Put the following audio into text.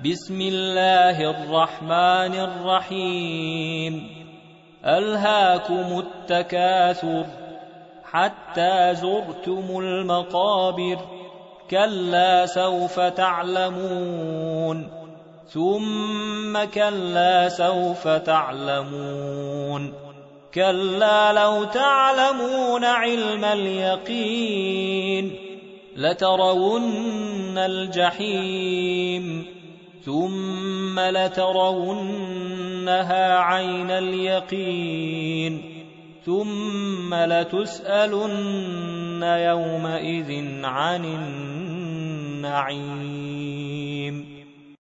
بسم الله الرحمن الرحيم ألهاكم التكاثر حتى زرتم المقابر كلا سوف تعلمون ثم كلا سوف تعلمون كلا لو تعلمون علم اليقين لترون الجحيم ثم لترونها عين اليقين ثم لتسألن يومئذ عن النعيم.